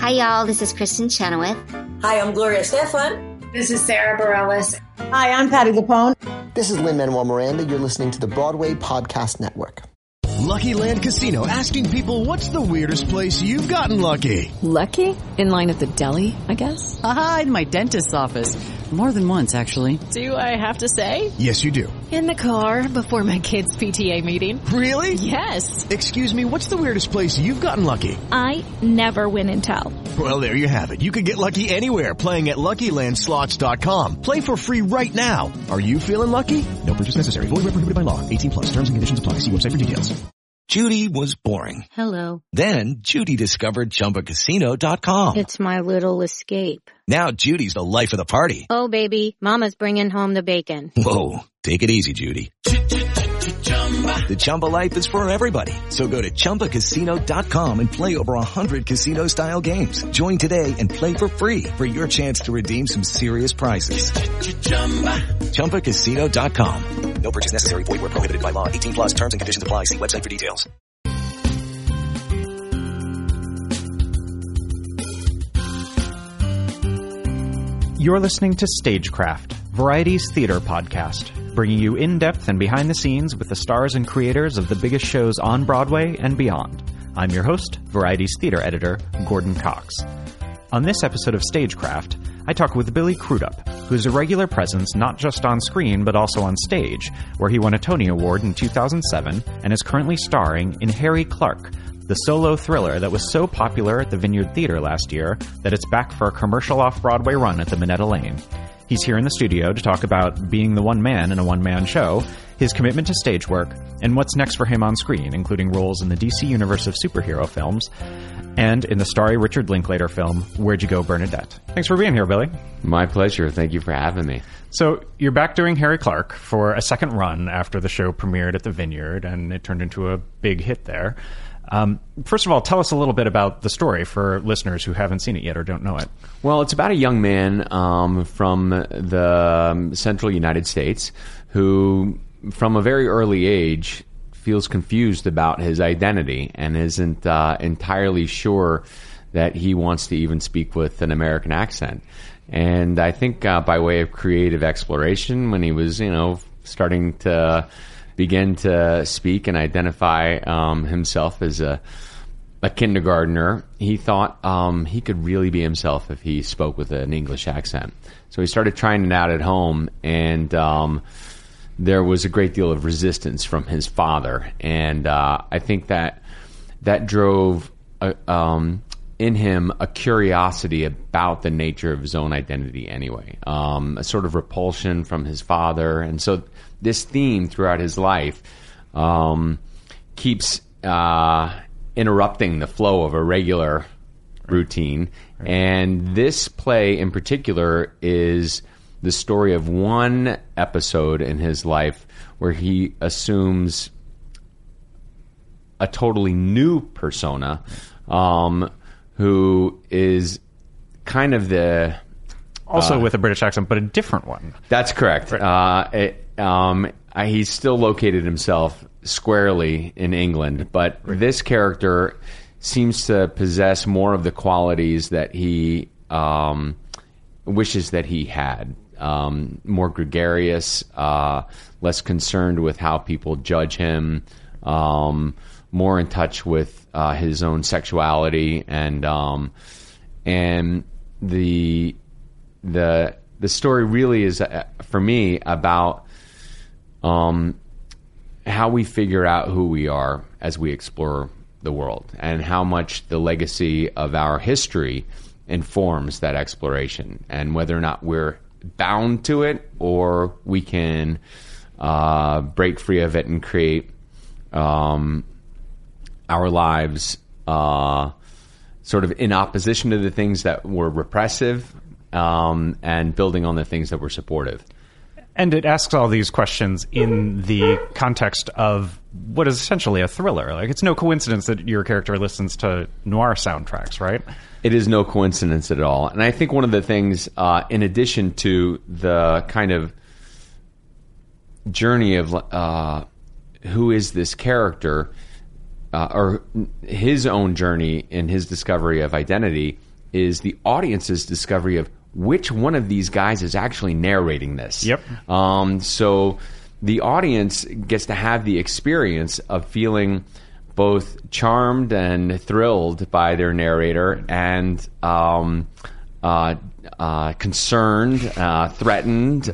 Hi, y'all. This is Kristen Chenoweth. Hi, I'm Gloria Estefan. This is Sarah Bareilles. Hi, I'm Patti LuPone. This is Lin-Manuel Miranda. You're listening to the Broadway Podcast Network. Lucky Land Casino, asking people, what's the weirdest place you've gotten lucky? Lucky? In line at the deli, I guess? Aha, in my dentist's office. More than once, actually. Do I have to say? Yes, you do. In the car before my kids' PTA meeting. Really? Yes. Excuse me, what's the weirdest place you've gotten lucky? I never win and tell. Well, there you have it. You can get lucky anywhere, playing at LuckyLandSlots.com. Play for free right now. Are you feeling lucky? No purchase necessary. Void where prohibited by law. 18 plus. Terms and conditions apply. See website for details. Judy was boring. Hello. Then Judy discovered ChumbaCasino.com. It's my little escape. Now Judy's the life of the party. Oh, baby, mama's bringing home the bacon. Whoa, take it easy, Judy. The Chumba life is for everybody. So go to ChumbaCasino.com and play over 100 casino-style games. Join today and play for free for your chance to redeem some serious prizes. ChumbaCasino.com. No purchase necessary. Void where prohibited by law. 18 plus. Terms and conditions apply. See website for details. You're listening to Stagecraft, Variety's theater podcast, bringing you in-depth and behind-the-scenes with the stars and creators of the biggest shows on Broadway and beyond. I'm your host, Variety's theater editor, Gordon Cox. On this episode of Stagecraft, I talk with Billy Crudup, who's a regular presence not just on screen but also on stage, where he won a Tony Award in 2007 and is currently starring in Harry Clark, the solo thriller that was so popular at the Vineyard Theater last year that it's back for a commercial off-Broadway run at the Minetta Lane. He's here in the studio to talk about being the one man in a one-man show, his commitment to stage work, and what's next for him on screen, including roles in the DC universe of superhero films and in the starry Richard Linklater film, Where'd You Go, Bernadette? Thanks for being here, Billy. My pleasure. Thank you for having me. So you're back doing Harry Clark for a second run after the show premiered at the Vineyard, and it turned into a big hit there. First of all, tell us a little bit about the story for listeners who haven't seen it yet or don't know it. Well, it's about a young man from the central United States who, from a very early age, feels confused about his identity and isn't entirely sure that he wants to even speak with an American accent. And I think by way of creative exploration, when he was, starting to begin to speak and identify himself as a kindergartner, he thought he could really be himself if he spoke with an English accent. So he started trying it out at home, and there was a great deal of resistance from his father. And I think that drove in him a curiosity about the nature of his own identity anyway, a sort of repulsion from his father. And so this theme throughout his life keeps interrupting the flow of a regular routine. Right. And this play in particular is the story of one episode in his life where he assumes a totally new persona, who is kind of the... Also with a British accent, but a different one. That's correct. Right. He's still located himself squarely in England, but this character seems to possess more of the qualities that he wishes that he had. More gregarious, less concerned with how people judge him, more in touch with his own sexuality, and the story really is, for me, about how we figure out who we are as we explore the world, and how much the legacy of our history informs that exploration, and whether or not we're bound to it or we can break free of it and create our lives sort of in opposition to the things that were repressive, and building on the things that were supportive. And it asks all these questions in the context of what is essentially a thriller. Like, it's no coincidence that your character listens to noir soundtracks, right? It is no coincidence at all. And I think one of the things, in addition to the kind of journey of who is this character, or his own journey in his discovery of identity, is the audience's discovery of which one of these guys is actually narrating this. Yep. So the audience gets to have the experience of feeling both charmed and thrilled by their narrator and concerned, threatened,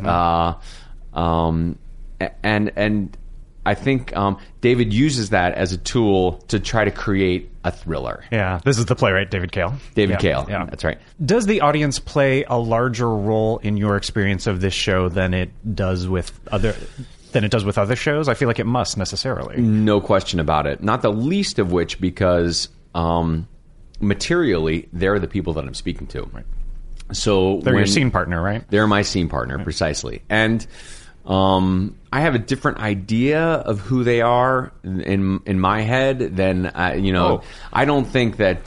and I think David uses that as a tool to try to create a thriller. Yeah, this is the playwright, David Cale. David Cale, that's right. Does the audience play a larger role in your experience of this show than it does with other shows? I feel like it must necessarily. No question about it. Not the least of which because materially, they're the people that I'm speaking to. Right. So they're your scene partner, right? They're my scene partner, right. Precisely. And I have a different idea of who they are in my head than I don't think that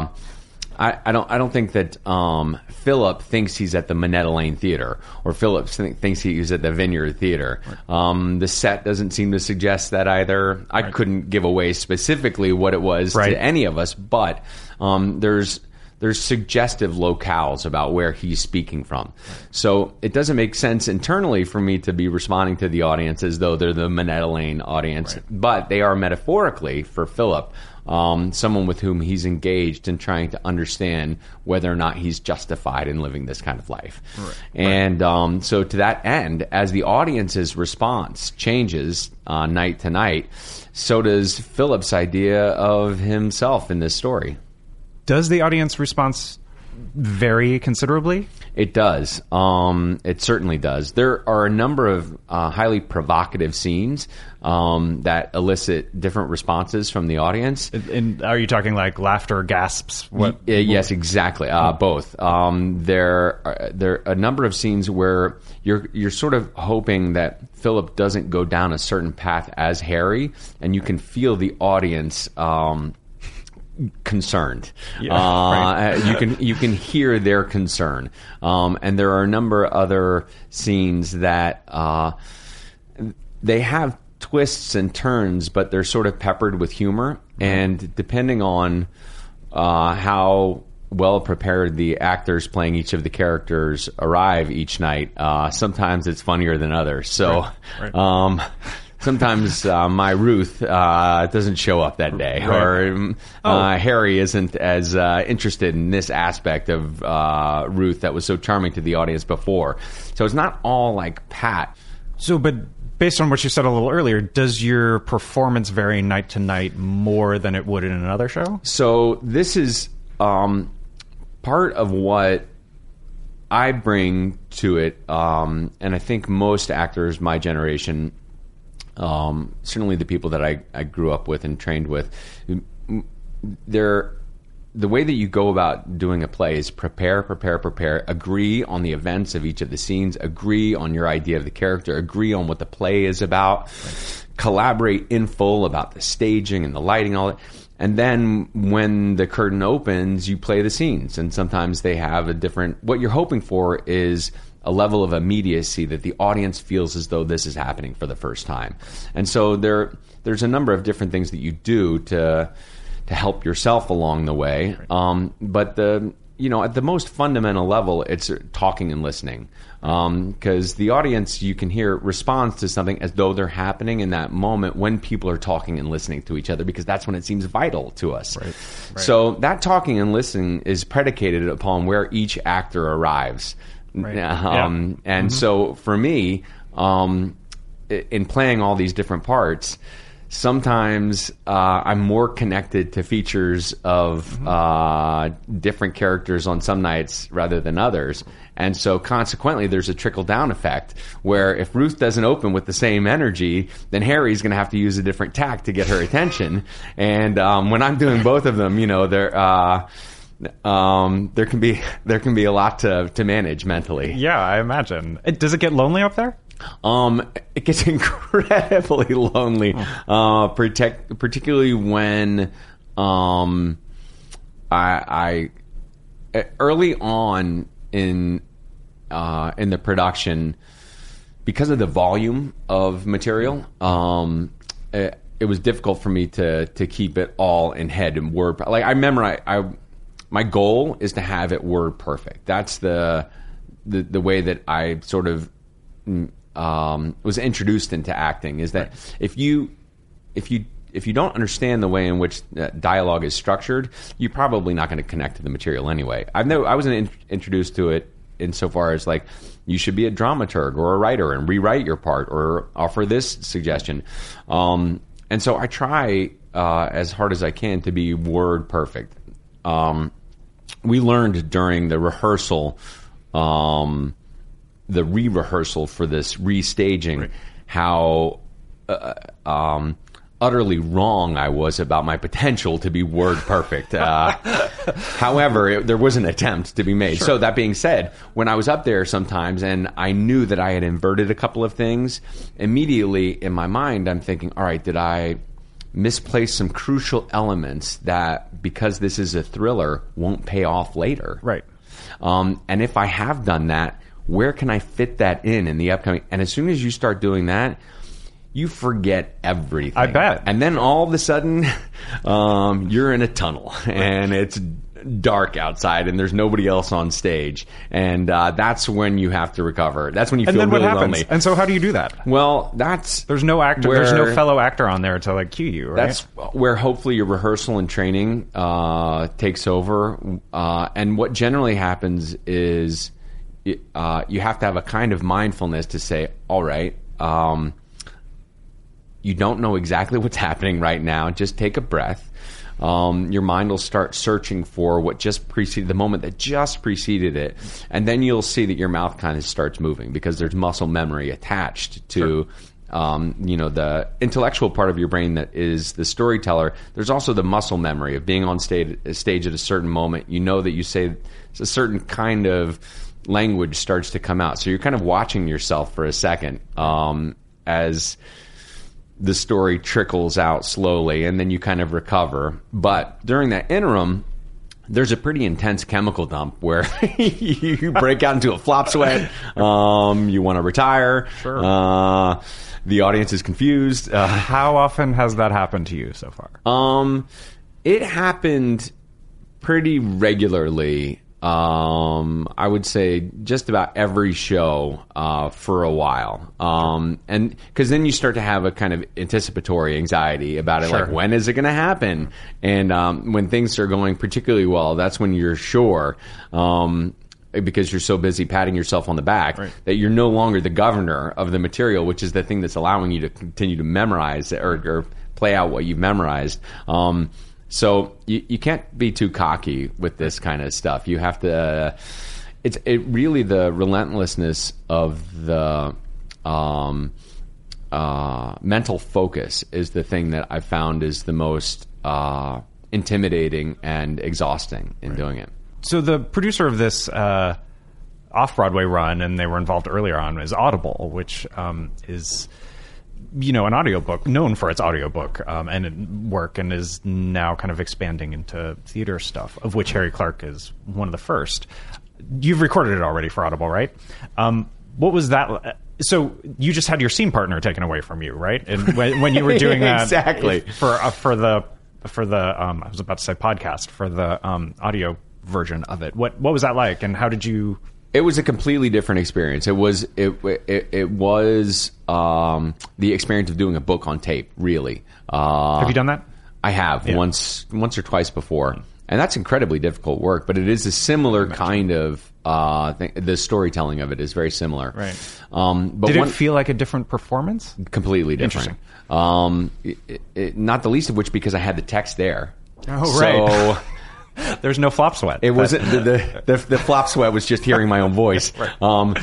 I don't think that Philip thinks he's at the Minetta Lane Theater or Philip thinks he's at the Vineyard Theater. Right. The set doesn't seem to suggest that either. I couldn't give away specifically what it was to any of us, but there's suggestive locales about where he's speaking from. So it doesn't make sense internally for me to be responding to the audience as though they're the Minetta Lane audience, but they are metaphorically for Philip, someone with whom he's engaged in trying to understand whether or not he's justified in living this kind of life. Right. And so to that end, as the audience's response changes night to night, so does Philip's idea of himself in this story. Does the audience response vary considerably? It does. It certainly does. There are a number of highly provocative scenes that elicit different responses from the audience. And are you talking like laughter, gasps? What? Yes, exactly. Both. There are a number of scenes where you're sort of hoping that Philip doesn't go down a certain path as Harry, and you can feel the audience concerned. You can hear their concern, and there are a number of other scenes that they have twists and turns, but they're sort of peppered with humor. And depending on how well prepared the actors playing each of the characters arrive each night, sometimes it's funnier than others. So. Sometimes my Ruth doesn't show up that day, or Harry isn't as interested in this aspect of Ruth that was so charming to the audience before. So it's not all like pat. So, but based on what you said a little earlier, does your performance vary night to night more than it would in another show? So this is part of what I bring to it, and I think most actors my generation, certainly the people that I grew up with and trained with, the way that you go about doing a play is prepare, agree on the events of each of the scenes, agree on your idea of the character, agree on what the play is about, collaborate in full about the staging and the lighting, all that. And then when the curtain opens, you play the scenes. And sometimes they have a different... What you're hoping for is a level of immediacy that the audience feels as though this is happening for the first time. And so there's a number of different things that you do to help yourself along the way. But at the most fundamental level, it's talking and listening. Because the audience, you can hear, responds to something as though they're happening in that moment when people are talking and listening to each other, because that's when it seems vital to us. Right. So that talking and listening is predicated upon where each actor arrives. Right. And so for me, in playing all these different parts, sometimes I'm more connected to features of different characters on some nights rather than others. And so consequently, there's a trickle-down effect where if Ruth doesn't open with the same energy, then Harry's going to have to use a different tack to get her attention. And when I'm doing both of them, there can be a lot to manage mentally. Yeah, I imagine. Does it get lonely up there? It gets incredibly lonely, particularly when I early on in the production, because of the volume of material, it was difficult for me to keep it all in head and word. Like I remember, my goal is to have it word perfect. That's the way that I sort of was introduced into acting. Is that if you don't understand the way in which dialogue is structured, you're probably not going to connect to the material anyway. I wasn't introduced to it insofar as like you should be a dramaturg or a writer and rewrite your part or offer this suggestion. And so I try as hard as I can to be word perfect. We learned during the rehearsal, the re-rehearsal for this restaging, how utterly wrong I was about my potential to be word perfect. However, there was an attempt to be made. Sure. So that being said, when I was up there sometimes and I knew that I had inverted a couple of things, immediately in my mind I'm thinking, all right, did I misplace some crucial elements that, because this is a thriller, won't pay off later? Right. And if I have done that, where can I fit that in the upcoming? And as soon as you start doing that, you forget everything. I bet. And then all of a sudden, you're in a tunnel, and it's dark outside, and there's nobody else on stage. And that's when you have to recover. That's when you feel really lonely. And then what happens? And so how do you do that? Well, there's no actor. There's no fellow actor on there to like cue you, right? That's where hopefully your rehearsal and training takes over. And what generally happens is you have to have a kind of mindfulness to say, all right, you don't know exactly what's happening right now. Just take a breath. Your mind will start searching for what just preceded, the moment that just preceded it. And then you'll see that your mouth kind of starts moving because there's muscle memory attached to, the intellectual part of your brain that is the storyteller. There's also the muscle memory of being on stage at a certain moment. You know that you say a certain kind of language starts to come out. So you're kind of watching yourself for a second as the story trickles out slowly, and then you kind of recover. But during that interim, there's a pretty intense chemical dump where you break out into a flop sweat. You want to retire. Sure. The audience is confused. How often has that happened to you so far? It happened pretty regularly. I would say just about every show for a while. And because then you start to have a kind of anticipatory anxiety about it, like when is it going to happen? And when things are going particularly well, that's when you're sure, because you're so busy patting yourself on the back, that you're no longer the governor of the material, which is the thing that's allowing you to continue to memorize or play out what you've memorized. So you can't be too cocky with this kind of stuff. You have to. It's really the relentlessness of the mental focus is the thing that I found is the most intimidating and exhausting in doing it. So the producer of this off-Broadway run, and they were involved earlier on, is Audible, which is, an audiobook known for its audiobook and work, and is now kind of expanding into theater stuff, of which Harry Clark is one of the first. You've recorded it already for Audible, right? What was that? So you just had your scene partner taken away from you, right? And when you were doing that, exactly for the I was about to say podcast, for the audio version of it. What was that like, and how did you? It was a completely different experience. It was the experience of doing a book on tape. Really, have you done that? I have once or twice before, and that's incredibly difficult work. But it is a similar kind of thing. The storytelling of it is very similar. Right. But did it feel like a different performance? Completely different. Not the least of which because I had the text there. Oh, right. So there's no flop sweat. It wasn't the flop sweat was just hearing my own voice. Right.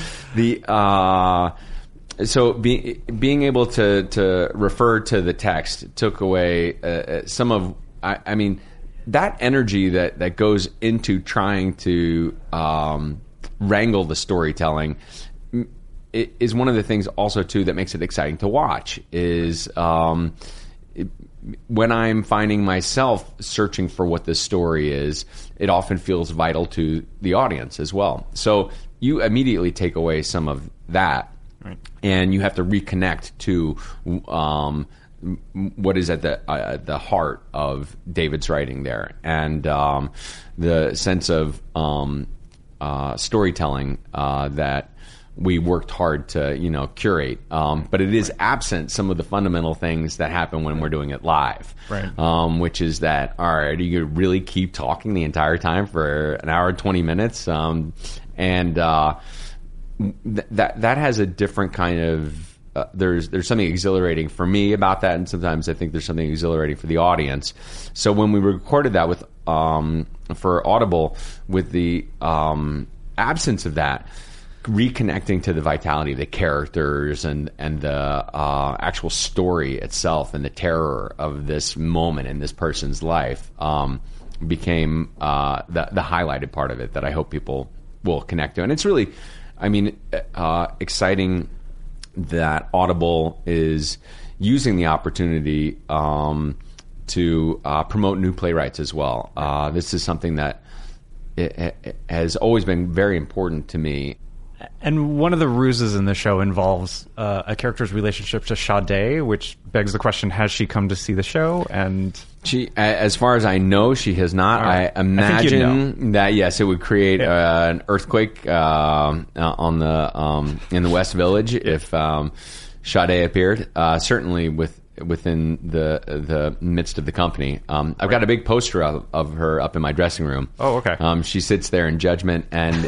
So being able to refer to the text took away some of. I mean, that energy that goes into trying to wrangle the storytelling is one of the things also too that makes it exciting to watch. Is when I'm finding myself searching for what the story is, it often feels vital to the audience as well. So you immediately take away some of that, and you have to reconnect to what is at the heart of David's writing there, and the sense of storytelling that we worked hard to curate, but it is absent some of the fundamental things that happen when we're doing it live, right? Which is that, all right, do you really keep talking the entire time for an hour and 20 minutes, and that has a different kind of there's something exhilarating for me about that, and sometimes I think there's something exhilarating for the audience. So when we recorded that with for Audible, with the absence of that, reconnecting to the vitality of the characters and the actual story itself and the terror of this moment in this person's life became the highlighted part of it that I hope people will connect to. And it's really, exciting that Audible is using the opportunity to promote new playwrights as well. This is something that it has always been very important to me. And one of the ruses in the show involves a character's relationship to Sade, which begs the question: has she come to see the show? And she, as far as I know, she has not. Right. I imagine that yes, it would create an earthquake on the in the West Village if Sade appeared. Certainly within the midst of the company. I've got a big poster of her up in my dressing room. Oh, okay. She sits there in judgment and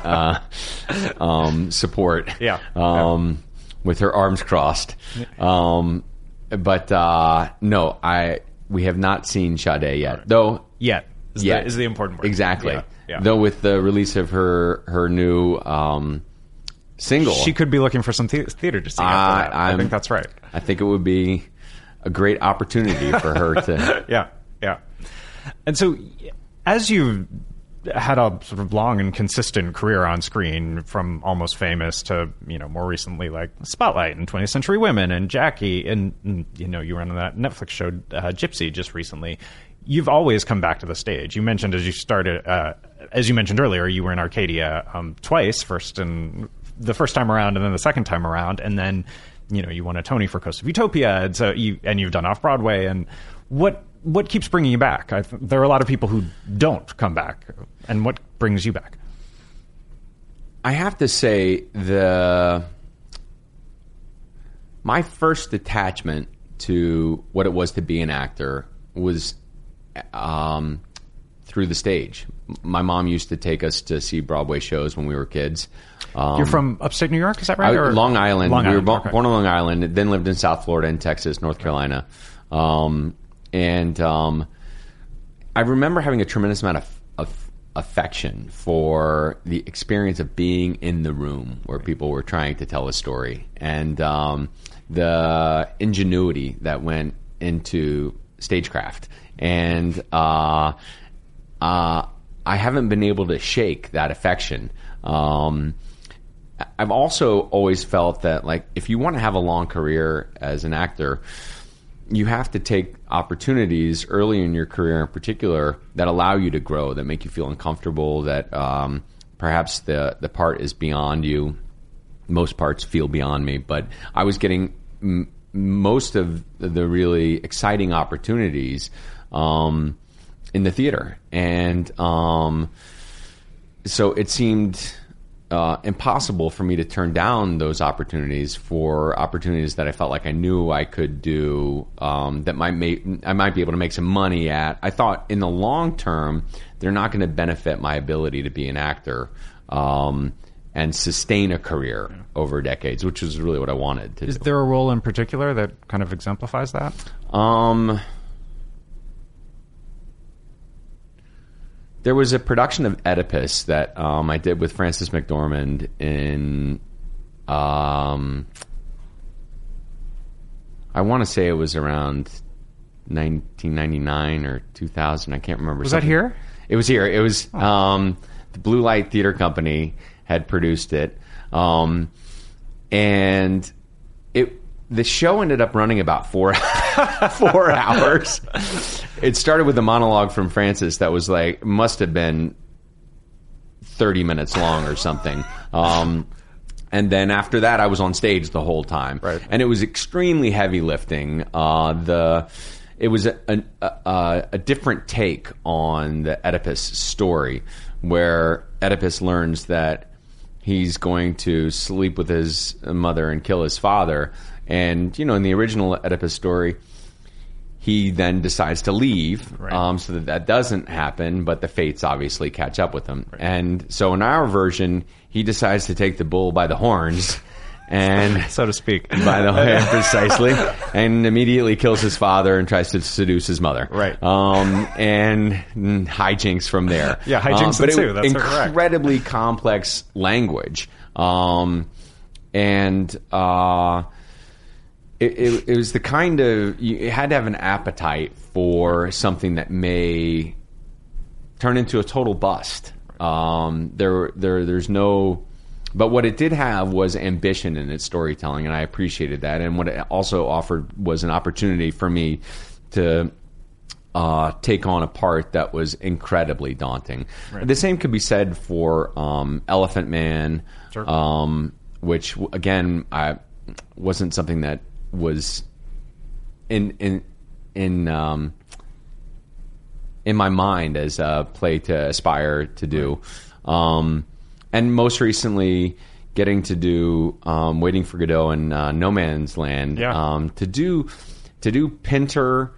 in support. Yeah. With her arms crossed. But no, we have not seen Sade yet. Right. Though is the important word. Exactly. Yeah. Though with the release of her new single, she could be looking for some theater to see after that. I think that's right. I think it would be a great opportunity for her to... Yeah. And so, as you've had a sort of long and consistent career on screen, from Almost Famous to, more recently, like Spotlight and 20th Century Women and Jackie, and, you were on that Netflix show, Gypsy, just recently. You've always come back to the stage. You mentioned as you mentioned earlier, you were in Arcadia twice, the first time around and then the second time around, and then you won a Tony for Coast of Utopia, and so you've done off Broadway. And what keeps bringing you back? There are a lot of people who don't come back, and what brings you back? I have to say my first attachment to what it was to be an actor was through the stage. My mom used to take us to see Broadway shows when we were kids. You're from upstate New York, is that right? Long Island. Long we were Island, born on Long Island, then lived in South Florida and Texas, North Carolina. And I remember having a tremendous amount of affection for the experience of being in the room where people were trying to tell a story, and the ingenuity that went into stagecraft. And I haven't been able to shake that affection. I've also always felt that, like, if you want to have a long career as an actor, you have to take opportunities early in your career in particular that allow you to grow, that make you feel uncomfortable, that perhaps the part is beyond you. Most parts feel beyond me, but I was getting most of the really exciting opportunities in the theater. And so it seemed impossible for me to turn down those opportunities for opportunities that I felt like I knew I could do, that I might be able to make some money at. I thought in the long term, they're not going to benefit my ability to be an actor and sustain a career over decades, which is really what I wanted to do. Is there a role in particular that kind of exemplifies that? There was a production of Oedipus that I did with Frances McDormand in, I want to say it was around 1999 or 2000. I can't remember. Was that here? It was here. It was the Blue Light Theater Company had produced it, and the show ended up running about 4 hours. It started with a monologue from Frances that was like, must have been 30 minutes long or something. And then after that, I was on stage the whole time, and it was extremely heavy lifting. It was a different take on the Oedipus story, where Oedipus learns that he's going to sleep with his mother and kill his father. And, in the original Oedipus story, he then decides to leave so that doesn't happen, but the fates obviously catch up with him. Right. And so in our version, he decides to take the bull by the horns, and so to speak, by the horns precisely, and immediately kills his father and tries to seduce his mother. Right. And hijinks from there. Yeah, hijinks ensue. That's incredibly complex language. It was the kind of, you had to have an appetite for something that may turn into a total bust. There's no, but what it did have was ambition in its storytelling, and I appreciated that. And what it also offered was an opportunity for me to take on a part that was incredibly daunting. Right. The same could be said for Elephant Man, which again wasn't something that was in my mind as a play to aspire to do, and most recently getting to do Waiting for Godot and No Man's Land, to do Pinter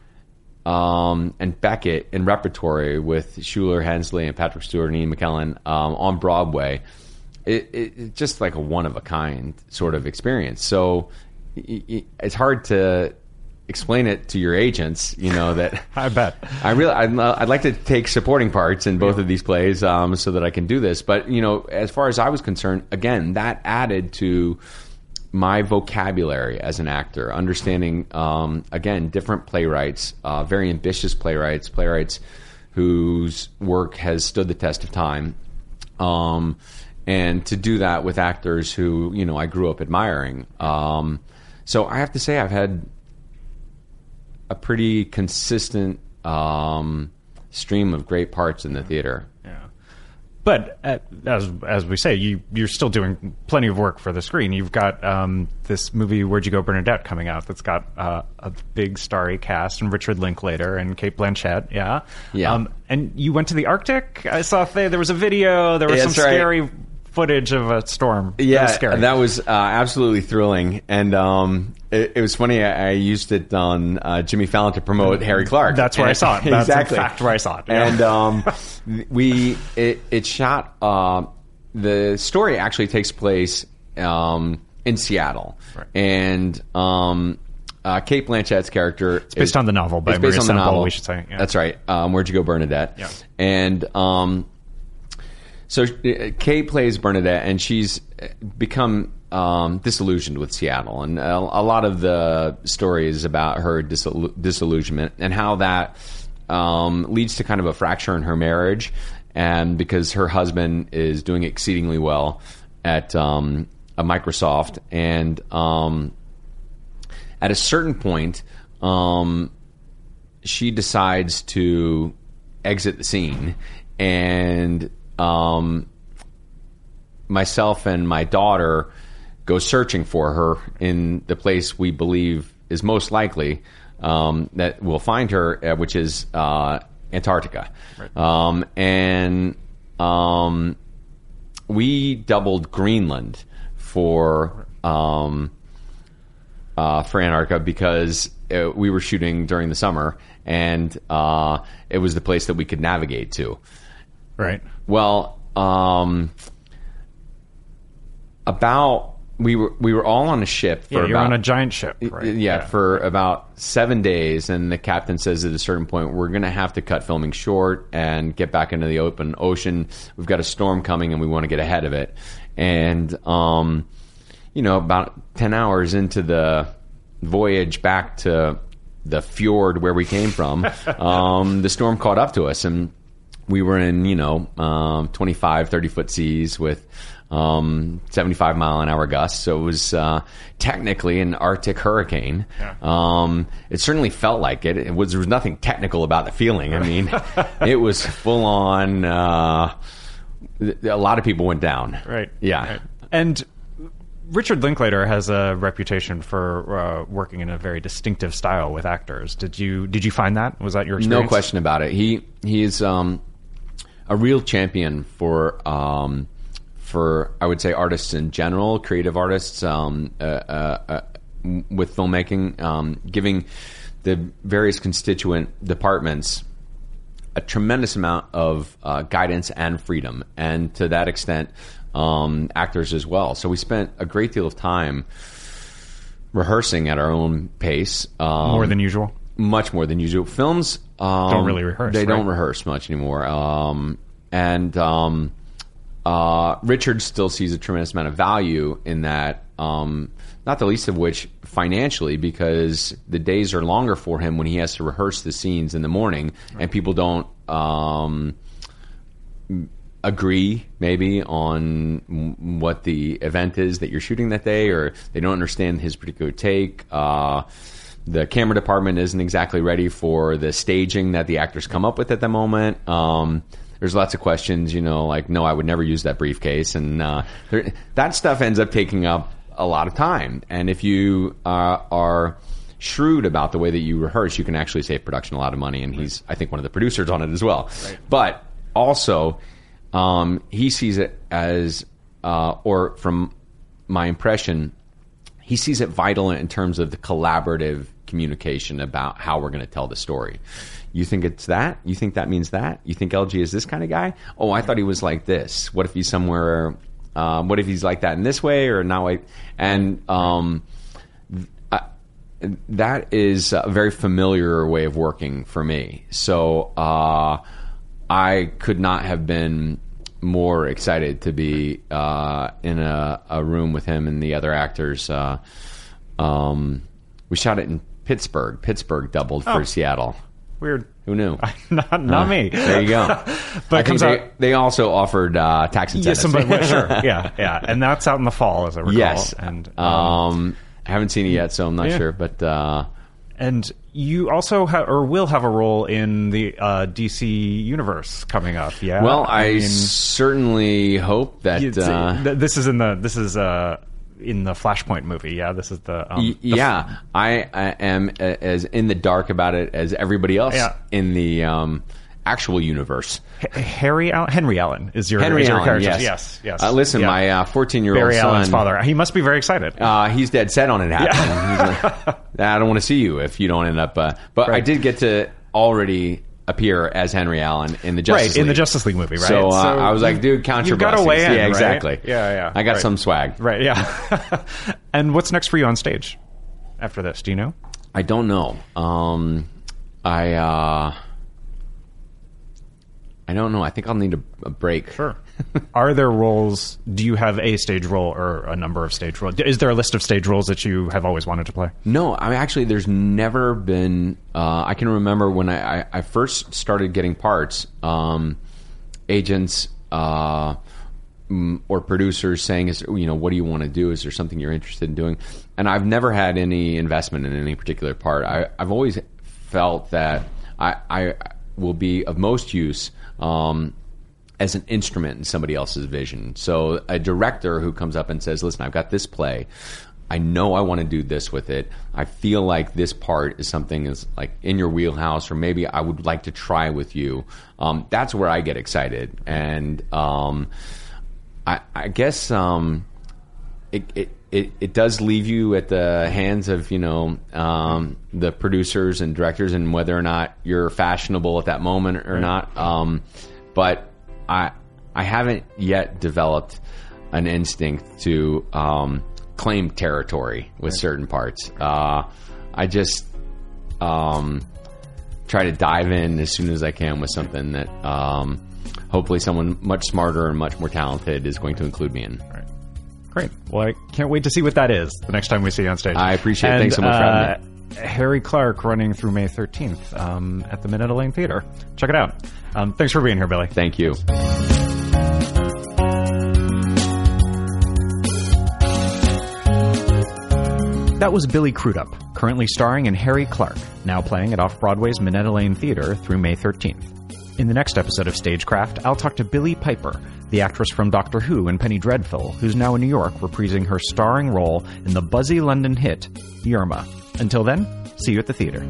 and Beckett in repertory with Shuler, Hensley, and Patrick Stewart and Ian McKellen on Broadway. It's just like a one of a kind sort of experience. So it's hard to explain it to your agents, that I bet. I'd like to take supporting parts in both of these plays so that I can do this. But, as far as I was concerned, again, that added to my vocabulary as an actor, understanding, again, different playwrights, very ambitious playwrights whose work has stood the test of time. And to do that with actors who, I grew up admiring. So I have to say I've had a pretty consistent stream of great parts in the theater. Yeah. But as we say, you're still doing plenty of work for the screen. You've got this movie, Where'd You Go, Bernadette, coming out that's got a big starry cast, and Richard Linklater and Cate Blanchett. Yeah. And you went to the Arctic? I saw there was a video. There was some scary footage of a storm. Yeah, that was absolutely thrilling. And it was funny. I used it on Jimmy Fallon to promote Harry Clark. That's where I saw it. That's exactly. In fact where I saw it. Yeah. And it shot. The story actually takes place in Seattle, right. And Cate Blanchett's character. It's based on the novel by Maria Semple, we should say. Yeah. That's right. Where'd You Go, Bernadette? Yeah. And so Kate plays Bernadette, and she's become disillusioned with Seattle. And a lot of the story is about her disillusionment and how that leads to kind of a fracture in her marriage. And because her husband is doing exceedingly well at Microsoft, and at a certain point, she decides to exit the scene, and myself and my daughter go searching for her in the place we believe is most likely that we'll find her, which is Antarctica. Right. And we doubled Greenland for Antarctica because we were shooting during the summer, and it was the place that we could navigate to. Right. Well, we were all on a ship. You're on a giant ship, right? Yeah, for about 7 days, and the captain says at a certain point we're going to have to cut filming short and get back into the open ocean. We've got a storm coming, and we want to get ahead of it. And about 10 hours into the voyage back to the fjord where we came from, the storm caught up to us, and we were in 25, 30-foot seas with 75-mile-an-hour gusts, so it was technically an Arctic hurricane. Yeah. It certainly felt like it. There was nothing technical about the feeling. I mean, it was full on. A lot of people went down. Right. Yeah. Right. And Richard Linklater has a reputation for working in a very distinctive style with actors. Did you find that? Was that your experience? No question about it. He is a real champion for I would say artists in general, creative artists with filmmaking, giving the various constituent departments a tremendous amount of guidance and freedom, and to that extent, actors as well. So we spent a great deal of time rehearsing at our own pace. More than usual? Much more than usual. Films don't really rehearse. They don't rehearse much anymore. Richard still sees a tremendous amount of value in that, not the least of which financially, because the days are longer for him when he has to rehearse the scenes in the morning, and people don't agree maybe on what the event is that you're shooting that day, or they don't understand his particular take. The camera department isn't exactly ready for the staging that the actors come up with at the moment. There's lots of questions, like, no, I would never use that briefcase. And that stuff ends up taking up a lot of time. And if you are shrewd about the way that you rehearse, you can actually save production a lot of money. And he's, I think, one of the producers on it as well. Right. But also, he sees it as, or from my impression, he sees it vital in terms of the collaborative communication about how we're going to tell the story. You think it's that? You think that means that? You think LG is this kind of guy? Oh, I thought he was like this. What if he's somewhere? What if he's like that in this way or not? Like, and that is a very familiar way of working for me. So I could not have been more excited to be in a room with him and the other actors. We shot it in Pittsburgh. Pittsburgh doubled for Seattle. Weird. Who knew? Not me. There you go. But they also offered tax incentives. Sure. Yeah. And that's out in the fall, as I recall. Yes. And I haven't seen it yet, so I'm not sure. But and you also will have a role in the DC universe coming up. Yeah. Well, I certainly hope that this is in the Flashpoint movie. Yeah, this is the I am as in the dark about it as everybody else in the actual universe. Henry Allen is your character. Yes. Listen, my 14-year-old Barry son, Allen's father. He must be very excited. He's dead set on it happening. Yeah. He's like, I don't want to see you if you don't end up. But right. I did get to already appear as Henry Allen in the Justice League. In the Justice League movie, right? So I was like, dude, count your blessings. You've got to weigh in, yeah, exactly. Right? Yeah. I got some swag. Right, yeah. And what's next for you on stage after this? Do you know? I don't know. I don't know. I think I'll need a break. Sure. Are there roles? Do you have a stage role or a number of stage roles? Is there a list of stage roles that you have always wanted to play? No. I mean, actually, there's never been... I can remember when I first started getting parts, agents or producers saying, what do you want to do? Is there something you're interested in doing? And I've never had any investment in any particular part. I've always felt that I will be of most use as an instrument in somebody else's vision. So a director who comes up and says, listen, I've got this play. I know I want to do this with it. I feel like this part is something is like in your wheelhouse, or maybe I would like to try with you. That's where I get excited. And I guess it does leave you at the hands of, the producers and directors, and whether or not you're fashionable at that moment or not. But I haven't yet developed an instinct to claim territory with certain parts. I just try to dive in as soon as I can with something that hopefully someone much smarter and much more talented is going to include me in. Right. Great. Well, I can't wait to see what that is the next time we see you on stage. I appreciate it. Thanks so much for having me. Harry Clark running through May 13th at the Minetta Lane Theater. Check it out. Thanks for being here, Billy. Thank you. That was Billy Crudup, currently starring in Harry Clark, now playing at Off-Broadway's Minetta Lane Theater through May 13th. In the next episode of Stagecraft, I'll talk to Billie Piper, the actress from Doctor Who and Penny Dreadful, who's now in New York reprising her starring role in the buzzy London hit, Yerma. Until then, see you at the theater.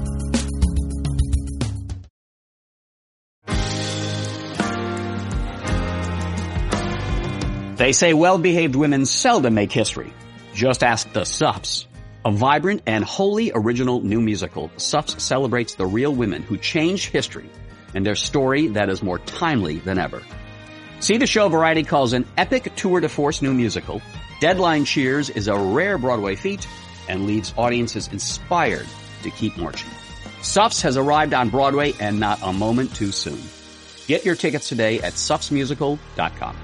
They say well-behaved women seldom make history. Just ask the Suffs. A vibrant and wholly original new musical, Suffs celebrates the real women who changed history and their story that is more timely than ever. See the show Variety calls an epic tour de force new musical. Deadline cheers is a rare Broadway feat and leaves audiences inspired to keep marching. Suffs has arrived on Broadway and not a moment too soon. Get your tickets today at suffsmusical.com.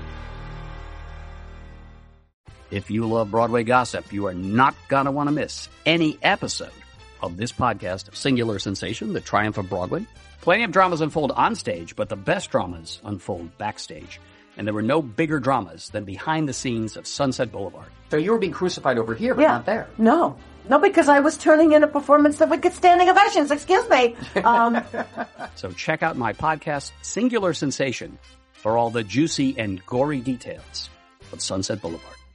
If you love Broadway gossip, you are not going to want to miss any episode of this podcast of Singular Sensation, The Triumph of Broadway. Plenty of dramas unfold on stage, but the best dramas unfold backstage. And there were no bigger dramas than behind the scenes of Sunset Boulevard. So you were being crucified over here, but not there. No, because I was turning in a performance that would get standing ovations. Excuse me. So check out my podcast, Singular Sensation, for all the juicy and gory details of Sunset Boulevard.